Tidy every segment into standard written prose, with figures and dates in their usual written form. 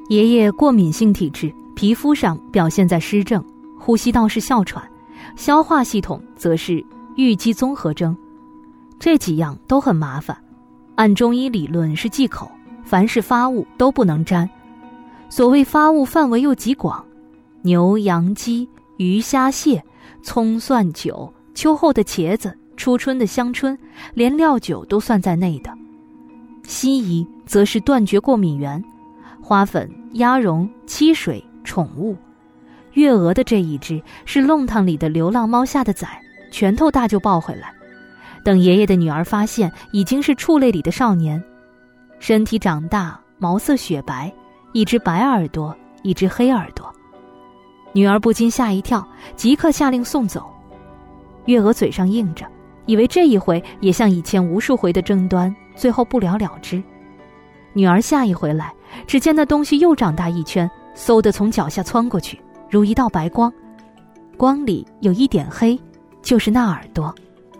爷爷过敏性体质，皮肤上表现在湿症，呼吸道是哮喘，消化系统则是郁积综合征，这几样都很麻烦。按中医理论是忌口，凡是发物都不能沾。所谓发物范围又极广，牛羊鸡鱼虾蟹葱蒜酒，秋后的茄子，初春的香椿，连料酒都算在内的。西医则是断绝过敏源，花粉、鸭绒、漆水、宠物。月娥的这一只是弄堂里的流浪猫下的崽，拳头大就抱回来。等爷爷的女儿发现，已经是畜类里的少年，身体长大，毛色雪白，一只白耳朵，一只黑耳朵。女儿不禁吓一跳，即刻下令送走。月娥嘴上应着，以为这一回也像以前无数回的争端，最后不了了之。女儿下一回来，只见那东西又长大一圈，嗖地从脚下窜过去，如一道白光，光里有一点黑，就是那耳朵。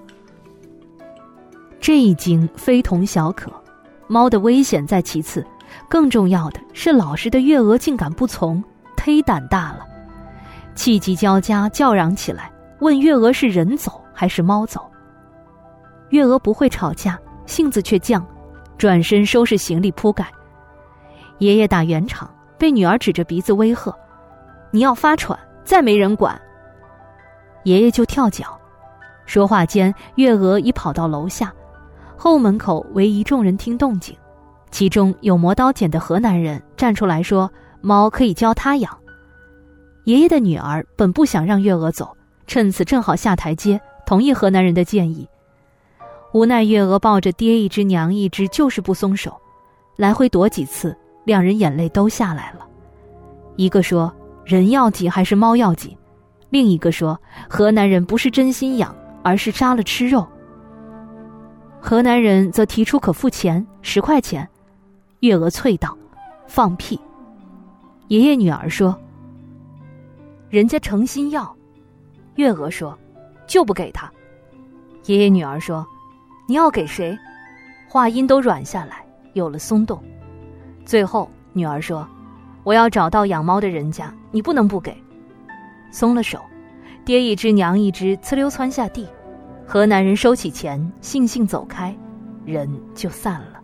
这一惊非同小可，猫的危险在其次，更重要的是老实的月娥竟敢不从，忒胆大了，气急交加叫嚷起来，问月娥是人走还是猫走。月娥不会吵架，性子却犟，转身收拾行李铺盖。爷爷打圆场，被女儿指着鼻子威吓：“你要发喘，再没人管。”爷爷就跳脚。说话间，月娥已跑到楼下，后门口围一众人听动静，其中有磨刀剪的河南人站出来说：“猫可以教他养。”爷爷的女儿本不想让月娥走，趁此正好下台阶，同意河南人的建议。无奈月娥抱着爹一只娘一只，就是不松手，来回躲几次，两人眼泪都下来了。一个说人要紧还是猫要紧，另一个说河南人不是真心养，而是杀了吃肉。河南人则提出可付钱，10块钱。月娥啐道：“放屁！”爷爷女儿说：“人家诚心要。”月娥说：“就不给他。”爷爷女儿说：“你要给谁？”话音都软下来，有了松动。最后女儿说：“我要找到养猫的人家，你不能不给。”松了手，爹一只娘一只呲溜窜下地，河南人收起钱，悻悻走开，人就散了。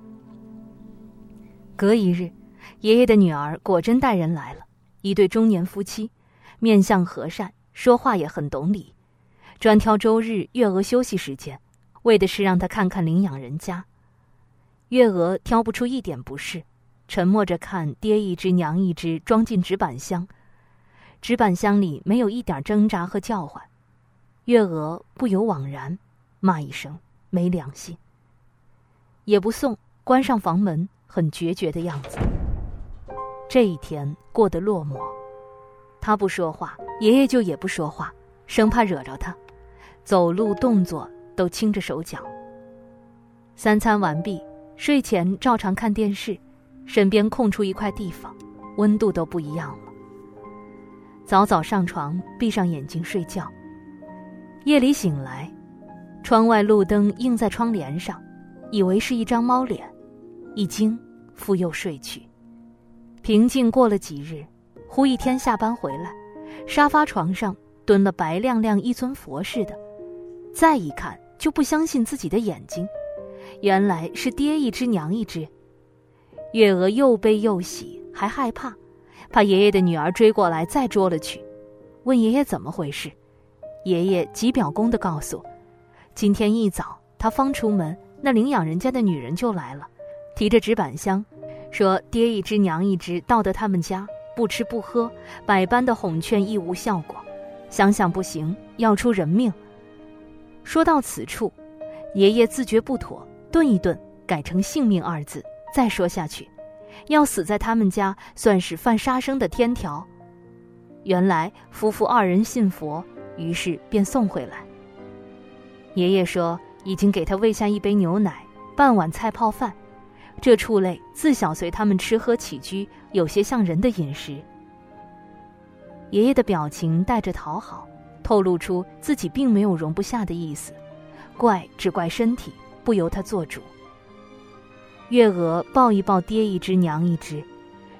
隔一日，爷爷的女儿果真带人来了，一对中年夫妻，面相和善，说话也很懂理，专挑周日月娥休息时间，为的是让她看看领养人家。月娥挑不出一点不是，沉默着看爹一只娘一只装进纸板箱，纸板箱里没有一点挣扎和叫唤。月娥不由惘然，骂一声没良心，也不送，关上房门，很决绝的样子。这一天过得落寞，他不说话，爷爷就也不说话，生怕惹着他，走路动作都轻着手脚。3餐完毕，睡前照常看电视，身边空出一块地方，温度都不一样了。早早上床，闭上眼睛睡觉。夜里醒来，窗外路灯映在窗帘上，以为是一张猫脸，一惊复又睡去。平静过了几日，忽一天下班回来，沙发床上蹲了白亮亮一尊佛似的，再一看就不相信自己的眼睛，原来是爹一只娘一只。月娥又悲又喜，还害怕，怕爷爷的女儿追过来再捉了去，问爷爷怎么回事。爷爷极表功地告诉，今天一早他方出门，那领养人家的女人就来了，提着纸板箱，说爹一只娘一只到得他们家，不吃不喝，百般的哄劝亦无效果，想想不行，要出人命。说到此处，爷爷自觉不妥，顿一顿，改成性命2字，再说下去，要死在他们家算是犯杀生的天条。原来夫妇2人信佛，于是便送回来。爷爷说已经给他喂下一杯牛奶，半碗菜泡饭，这畜类自小随他们吃喝起居，有些像人的饮食。爷爷的表情带着讨好，透露出自己并没有容不下的意思，怪只怪身体不由他做主。月娥抱一抱爹一只娘一只，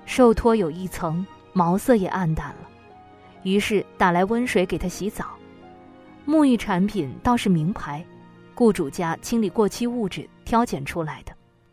瘦脱有一层，毛色也暗淡了，于是打来温水给他洗澡。沐浴产品倒是名牌，雇主家清理过期物质挑拣出来的。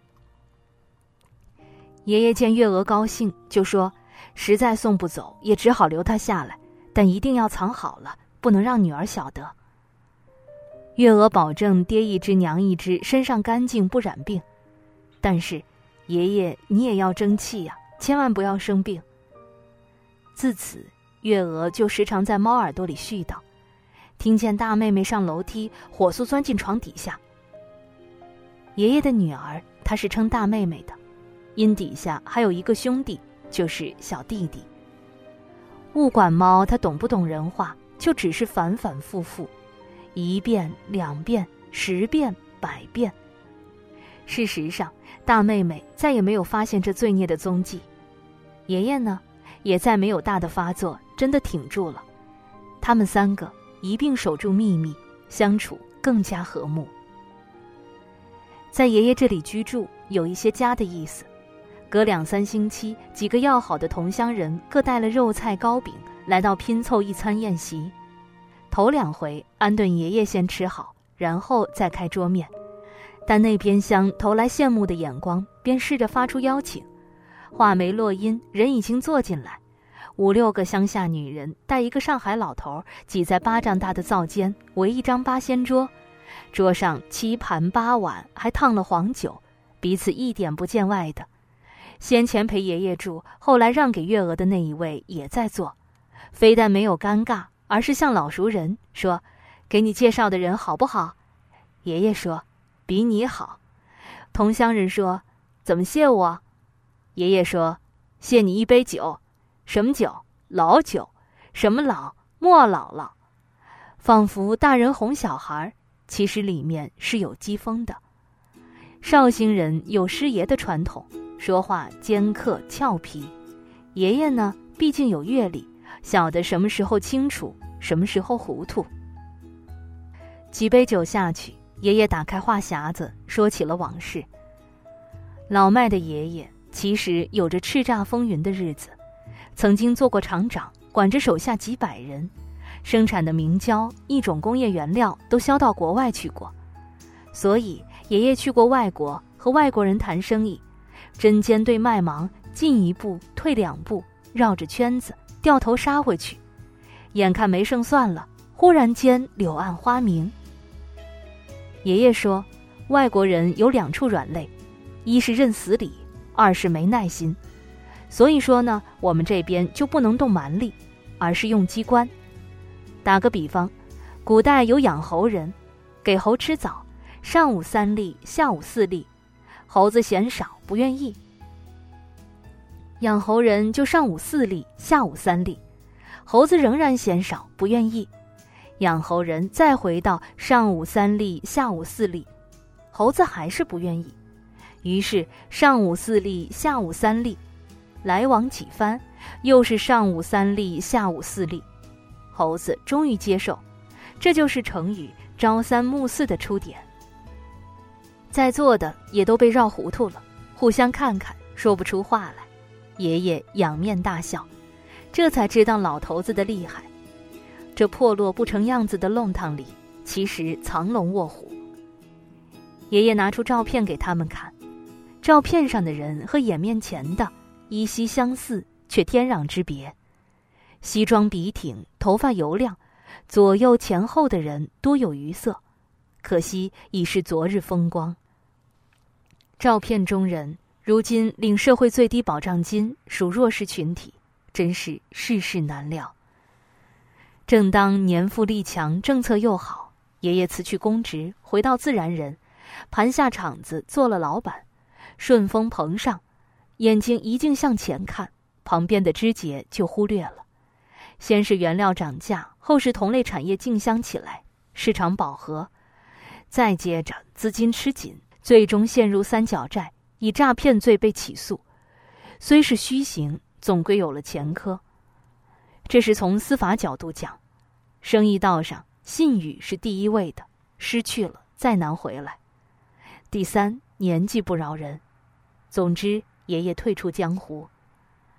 爷爷见月娥高兴，就说实在送不走，也只好留她下来，但一定要藏好了，不能让女儿晓得。月娥保证爹一只娘一只，身上干净不染病，但是爷爷你也要争气呀，千万不要生病。自此月娥就时常在猫耳朵里絮叨，听见大妹妹上楼梯，火速钻进床底下。爷爷的女儿她是称大妹妹的，因底下还有一个兄弟，就是小弟弟。误管猫她懂不懂人话，就只是反反复复，1遍2遍10遍100遍。事实上大妹妹再也没有发现这罪孽的踪迹，爷爷呢也再没有大的发作，真的挺住了。他们3个一并守住秘密，相处更加和睦。在爷爷这里居住有一些家的意思，隔2、3星期，几个要好的同乡人各带了肉菜糕饼来到拼凑一餐宴席。头2回安顿爷爷先吃好，然后再开桌面。但那边厢投来羡慕的眼光，便试着发出邀请。话没落音，人已经坐进来，5、6个乡下女人带一个上海老头挤在巴掌大的灶间，围一张八仙桌，桌上7盘8碗，还烫了黄酒，彼此一点不见外的。先前陪爷爷住，后来让给月娥的那一位也在做，非但没有尴尬，而是像老熟人说：“给你介绍的人好不好？”爷爷说：“比你好。”同乡人说：“怎么谢我？”爷爷说：“谢你1杯酒。”什么酒？老酒。什么老？莫姥姥。仿佛大人哄小孩，其实里面是有讥讽的。绍兴人有师爷的传统，说话尖刻俏皮。爷爷呢，毕竟有阅历，晓得什么时候清楚，什么时候糊涂。几杯酒下去，爷爷打开话匣子，说起了往事。老迈的爷爷其实有着叱咤风云的日子，曾经做过厂长，管着手下几百人，生产的明胶一种工业原料都销到国外去过。所以爷爷去过外国，和外国人谈生意，针尖对麦芒，进1步退2步，绕着圈子掉头杀回去。眼看没胜算了，忽然间柳暗花明。爷爷说，外国人有2处软肋，一是认死理，2是没耐心。所以说呢，我们这边就不能动蛮力，而是用机关。打个比方，古代有养猴人，给猴吃枣，上午3粒，下午4粒，猴子嫌少不愿意。养猴人就上午4粒，下午3粒，猴子仍然嫌少不愿意。养猴人再回到上午3粒，下午4粒，猴子还是不愿意。于是上午4粒，下午3粒，来往几番，又是上午3粒，下午4粒，猴子终于接受。这就是成语朝三暮四的出典。在座的也都被绕糊涂了，互相看看，说不出话来。爷爷仰面大笑，这才知道老头子的厉害。这破落不成样子的弄堂里，其实藏龙卧虎。爷爷拿出照片给他们看，照片上的人和眼面前的依稀相似，却天壤之别。西装笔挺，头发油亮，左右前后的人多有余色，可惜已是昨日风光。照片中人如今领社会最低保障金，属弱势群体，真是世事难料。正当年富力强，政策又好，爷爷辞去公职，回到自然人，盘下厂子做了老板，顺风棚上，眼睛一径向前看，旁边的枝节就忽略了。先是原料涨价，后是同类产业竞相起来，市场饱和，再接着资金吃紧，最终陷入3角债，以诈骗罪被起诉。虽是虚刑，总归有了前科。这是从司法角度讲，生意道上信誉是第一位的，失去了再难回来。第3，年纪不饶人。总之，爷爷退出江湖。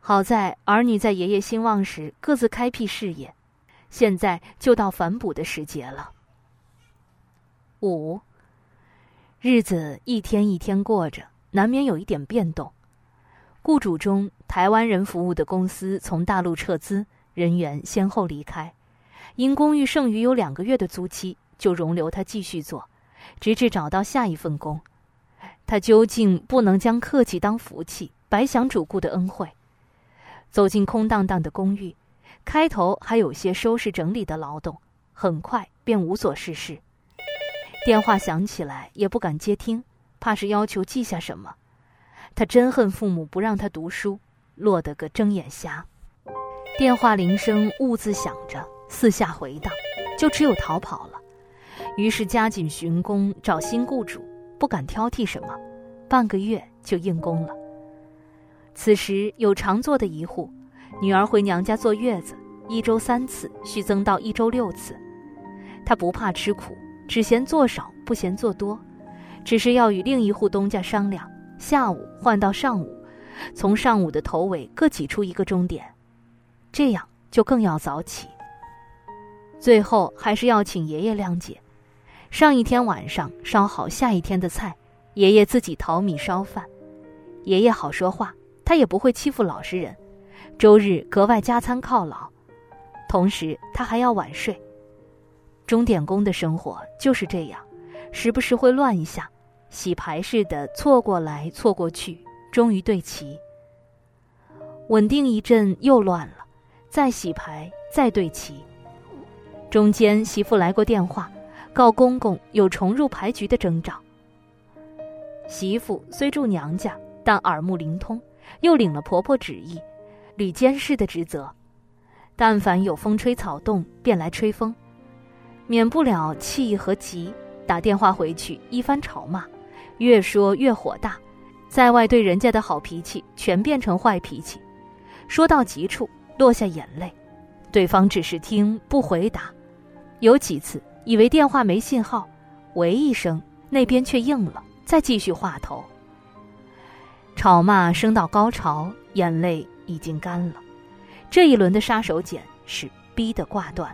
好在儿女在爷爷兴旺时各自开辟事业，现在就到反哺的时节了。5. 日子一天一天过着，难免有一点变动。雇主中台湾人服务的公司从大陆撤资，人员先后离开，因公寓剩余有2个月的租期，就容留他继续做，直至找到下一份工。他究竟不能将客气当福气，白享主顾的恩惠。走进空荡荡的公寓，开头还有些收拾整理的劳动，很快便无所事事。电话响起来也不敢接听，怕是要求记下什么。他真恨父母不让他读书，落得个睁眼瞎。电话铃声兀自响着，四下回荡，就只有逃跑了。于是加紧寻工，找新雇主，不敢挑剔什么，半个月就应工了。此时有常做的一户，女儿回娘家坐月子，1周3次，续增到1周6次。他不怕吃苦，只嫌做少不嫌做多，只是要与另一户东家商量，下午换到上午，从上午的头尾各挤出1个钟点，这样就更要早起。最后还是要请爷爷谅解，上一天晚上烧好下一天的菜，爷爷自己淘米烧饭。爷爷好说话，他也不会欺负老实人，周日格外加餐犒劳。同时他还要晚睡。钟点工的生活就是这样，时不时会乱一下，洗牌似的错过来错过去，终于对齐。稳定一阵又乱了，再洗牌再对齐。中间媳妇来过电话，告公公有重入牌局的征兆。媳妇虽住娘家，但耳目灵通，又领了婆婆旨意，履监视的职责。但凡有风吹草动，便来吹风，免不了气和急，打电话回去一番吵骂，越说越火大，在外对人家的好脾气全变成坏脾气，说到急处落下眼泪，对方只是听不回答。有几次以为电话没信号，喂一声，那边却应了，再继续话头。吵骂升到高潮，眼泪已经干了。这一轮的杀手锏是逼得挂断。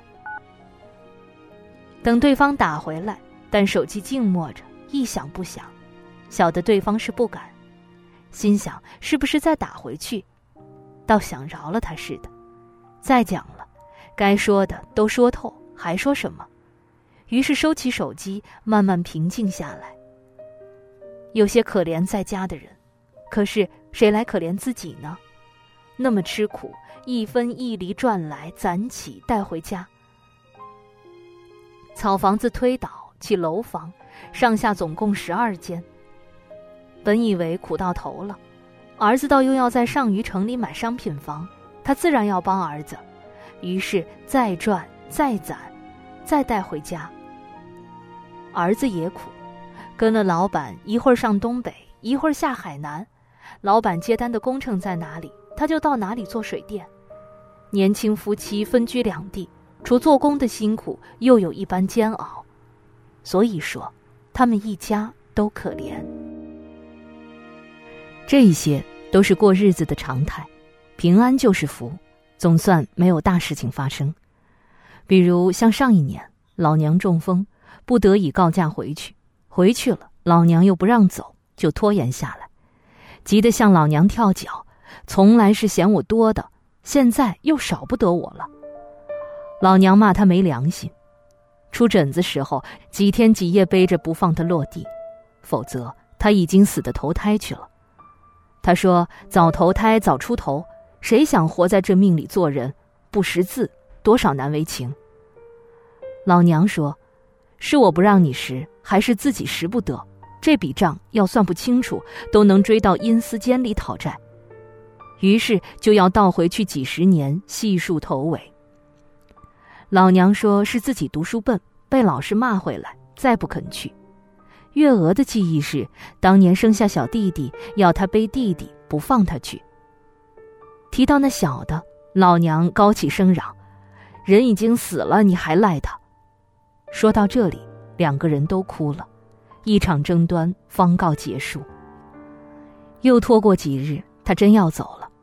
等对方打回来，但手机静默着，一响不响，晓得对方是不敢，心想是不是再打回去，倒想饶了他似的。再讲了，该说的都说透，还说什么？于是收起手机，慢慢平静下来。有些可怜在家的人，可是谁来可怜自己呢？那么吃苦，一分一厘赚来，攒起带回家。草房子推倒起楼房，上下总共12间。本以为苦到头了，儿子倒又要在上虞城里买商品房，他自然要帮儿子，于是再赚再攒，再带回家。儿子也苦，跟了老板，一会儿上东北，一会儿下海南，老板接单的工程在哪里，他就到哪里做水电。年轻夫妻分居两地，除做工的辛苦，又有一般煎熬。所以说，他们一家都可怜。这些都是过日子的常态，平安就是福，总算没有大事情发生。比如像上一年，老娘中风，不得已告假回去了，老娘又不让走，就拖延下来，急得向老娘跳脚，从来是嫌我多的，现在又少不得我了。老娘骂他没良心，出疹子时候几天几夜背着不放他落地，否则他已经死得投胎去了。他说早投胎早出头，谁想活在这命里做人，不识字，多少难为情。老娘说，是我不让你识，还是自己识不得，这笔账要算不清楚，都能追到阴司监里讨债。于是就要倒回去几十年，细数头尾。老娘说是自己读书笨，被老师骂回来，再不肯去。月娥的记忆是，当年生下小弟弟，要他背弟弟，不放他去。提到那小的，老娘高起声嚷，人已经死了，你还赖他。说到这里，两个人都哭了，一场争端方告结束。又拖过几日，他真要走了，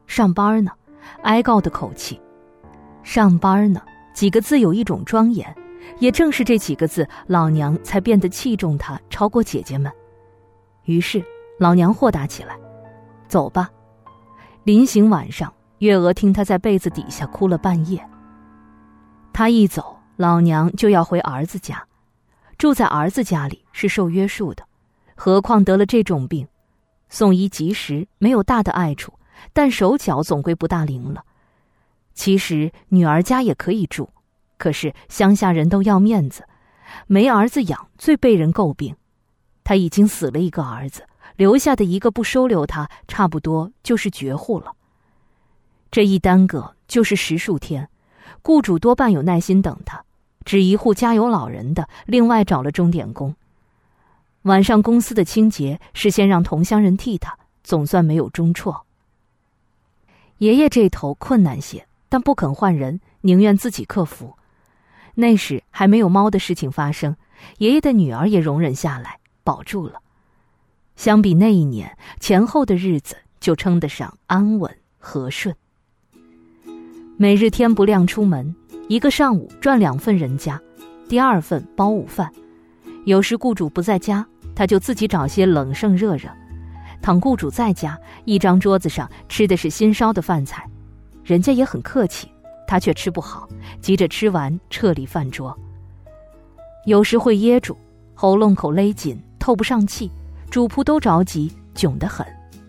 上班呢，哀告的口气。上班呢几个字有一种庄严，也正是这几个字，老娘才变得器重他超过姐姐们。于是老娘豁达起来，走吧。临行晚上，月娥听他在被子底下哭了半夜。他一走，老娘就要回儿子家，住在儿子家里是受约束的，何况得了这种病，送医及时，没有大的碍处，但手脚总归不大灵了。其实女儿家也可以住，可是乡下人都要面子，没儿子养最被人诟病。他已经死了一个儿子，留下的一个不收留他，差不多就是绝户了。这一耽搁就是10数天，雇主多半有耐心等他，只一户家有老人的，另外找了钟点工。晚上公司的清洁是先让同乡人替他，总算没有中辍。爷爷这头困难些，但不肯换人，宁愿自己克服。那时还没有猫的事情发生，爷爷的女儿也容忍下来，保住了。相比那一年，前后的日子就称得上安稳和顺。每日天不亮出门，一个上午赚2份人家，第2份包午饭。有时雇主不在家，他就自己找些冷剩热热。倘雇主在家，一张桌子上吃的是新烧的饭菜，人家也很客气，他却吃不好，急着吃完撤离饭桌。有时会噎住，喉咙口勒紧，透不上气，主仆都着急，窘得很。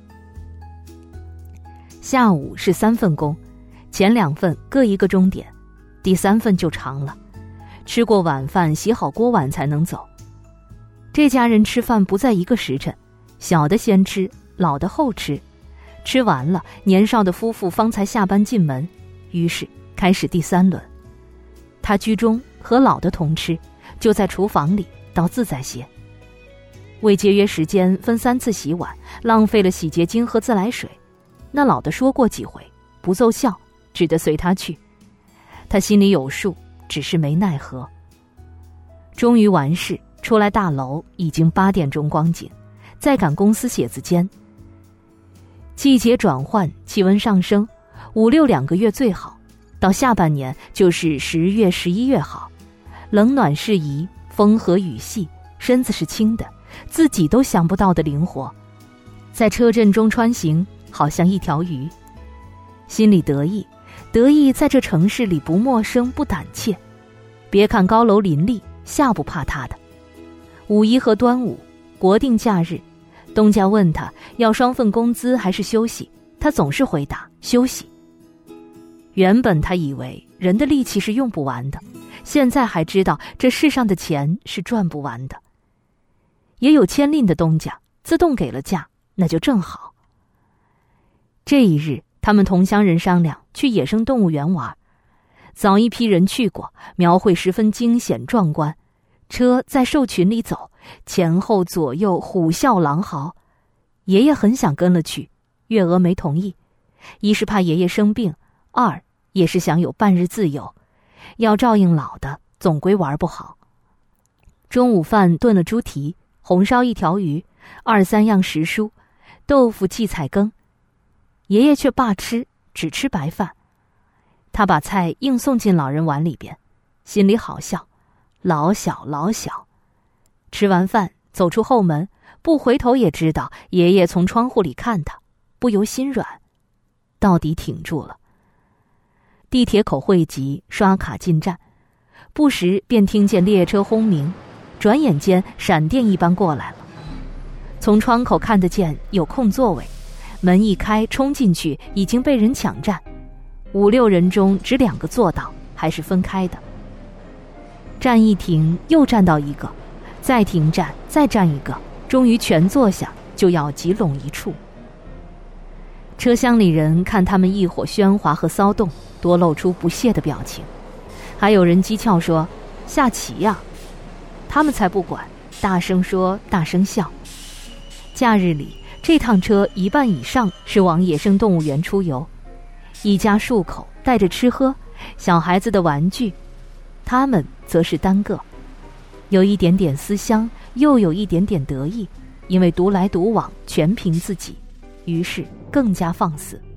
下午是3份工，前2份各1个钟点，第3份就长了，吃过晚饭，洗好锅碗才能走。这家人吃饭不在一个时辰，小的先吃，老的后吃。吃完了，年少的夫妇方才下班进门，于是开始第3轮。他居中，和老的同吃，就在厨房里，倒自在些。为节约时间，分3次洗碗，浪费了洗洁精和自来水。那老的说过几回，不奏效，只得随他去。他心里有数，只是没奈何。终于完事，出来大楼已经8点钟光景，再赶公司写字间。季节转换，气温上升，5、6、2个月最好，到下半年就是10月、11月好，冷暖适宜，风和雨细，身子是轻的，自己都想不到的灵活。在车阵中穿行，好像一条鱼。心里得意，得意在这城市里不陌生不胆怯。别看高楼林立，吓不怕他的。5一和端午，国定假日，东家问他要双份工资还是休息，他总是回答休息。原本他以为人的力气是用不完的，现在还知道这世上的钱是赚不完的。也有签令的东家自动给了假，那就正好。这一日，他们同乡人商量去野生动物园玩，早一批人去过，描绘十分惊险壮观。车在兽群里走，前后左右虎啸狼嚎。爷爷很想跟了去，月娥没同意，一是怕爷爷生病，2也是想有半日自由，要照应老的，总归玩不好。中午饭炖了猪蹄，红烧1条鱼，2、3样时蔬，豆腐荠菜羹。爷爷却罢吃，只吃白饭。他把菜硬送进老人碗里边，心里好笑，老小老小。吃完饭走出后门，不回头也知道爷爷从窗户里看他，不由心软，到底挺住了。地铁口汇集，刷卡进站，不时便听见列车轰鸣，转眼间闪电一般过来了。从窗口看得见有空座位，门一开冲进去，已经被人抢占，5、6人中只2个坐到，还是分开的。站一停，又站到一个，再停站，再站一个，终于全坐下，就要集拢一处。车厢里人看他们一伙喧哗和骚动，多露出不屑的表情，还有人讥诮说下棋呀，他们才不管，大声说大声笑。假日里这趟车1半以上是往野生动物园出游，一家数口带着吃喝，小孩子的玩具，他们则是单个，有一点点思乡，又有一点点得意，因为独来独往全凭自己，于是更加放肆。